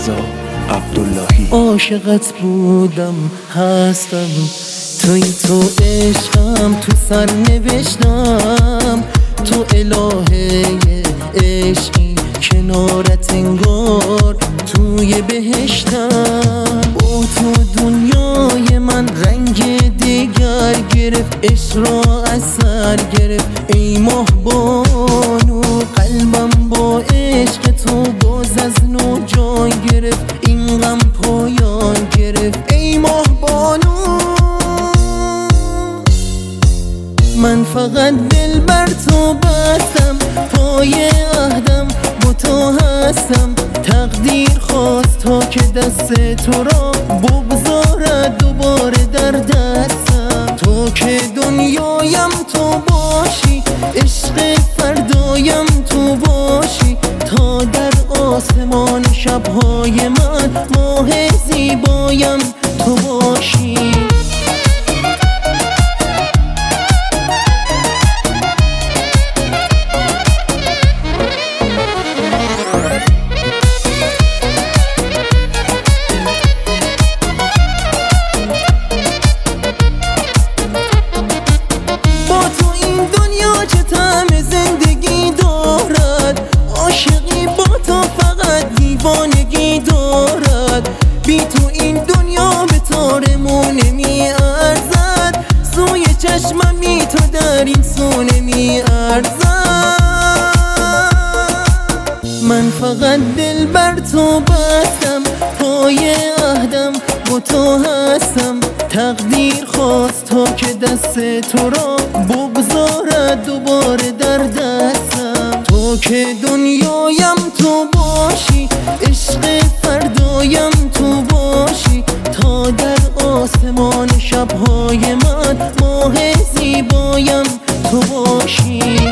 رضا عبداللهی. عاشقت بودم هستم، توی تو عشقم، تو سر نوشتم، تو الهه عشقی کنارت انگار توی بهشتم. با تو دنیای من رنگ دیگر گرفت، عشق را از سر گرفت. ای ماه بانو قلبم با عشق تو باز از نو جان گرفت، این غم پایان گرفت. ای ماه بانو من فقط دل بر تو بستم، پای عهدم با تو هستم. تقدیر خواست تا که دست تو را بگذارد دوباره در دستم. تو که دنیایم تو باشی، عشق فردایم تو باشی، تا در آسمان شبهای من ماه زیبایم تو باشی. دیوانگی دارد، بی تو این دنیا به تارمون نمی ارزد. سوی چشمم بی تو در این سو نمی ارزد. من فقط دل بر تو بستم، پای عهدم با تو هستم. تقدیر خواست تا که دست تو را بگذارد دوباره در دستم. تو که دنیایم تو باشی، عشق فردایم تو باشی، تا در آسمان شبهای من ماه زیبایم تو باشی.